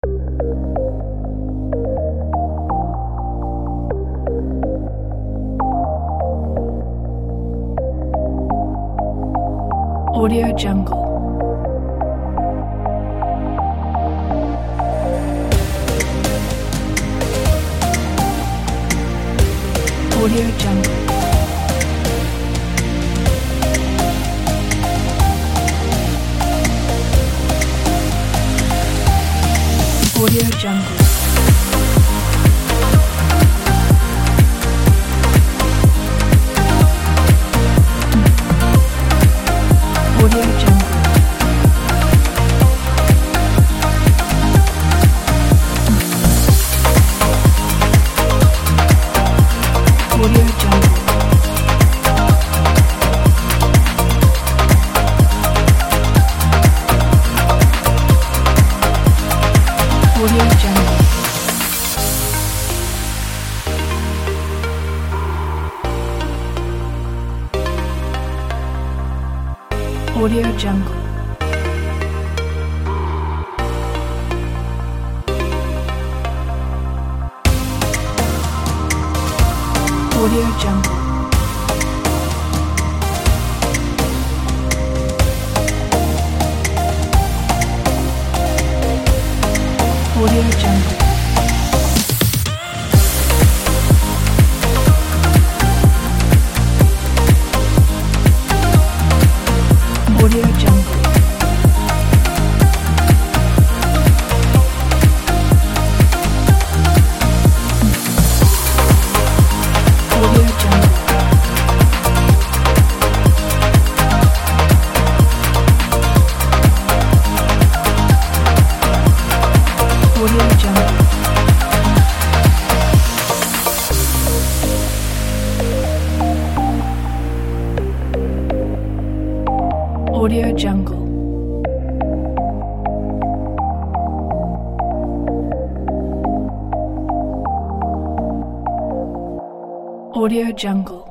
Audio Jungle. Audio Jungle. Audio Jungle. Audio Jungle. Audio Jungle. Audio Jungle. Audio Jungle. Audio Jungle. Audio Jungle. Audio Jungle. Audio Jungle. Audio Jungle. Audio Jungle. Audio Jungle.